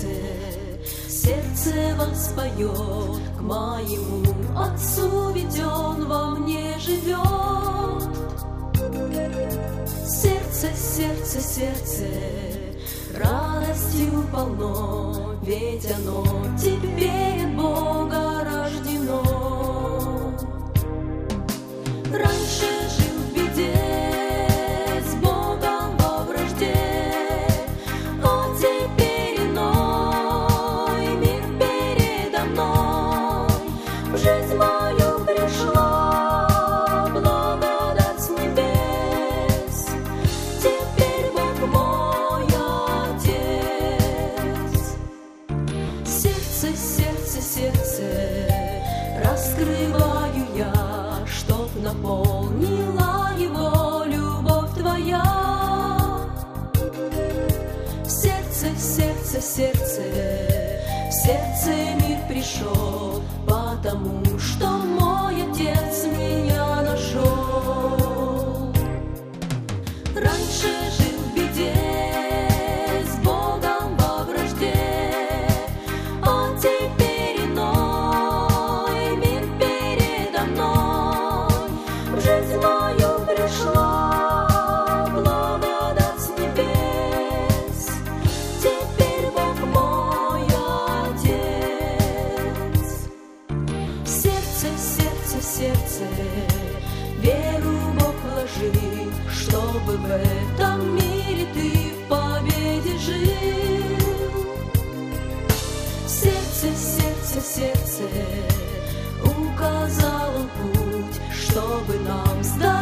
сердце воспоет к моему Отцу, ведь Он во мне живет. Сердце, радостью полно, ведь оно теперь от Бога рождено. Раньше жил в беде, с Богом во вражде, а теперь иной мир передо мной. В жизнь мою пришла благодать с небес, теперь Бог мой Отец. Сердце, раскрываю я, чтоб наполнила его любовь твоя. В сердце мир пришел, потому что мой Отец меня нашел. Раньше жил в беде, с Богом во вражде, а теперь иной мир передо мной. В жизнь мою пришла благодать с небес, теперь Бог мой Отец. Сердце, веру в Бог вложи, чтобы в этом мире ты в победе жил. Сердце, указал Он путь, чтобы нам сдать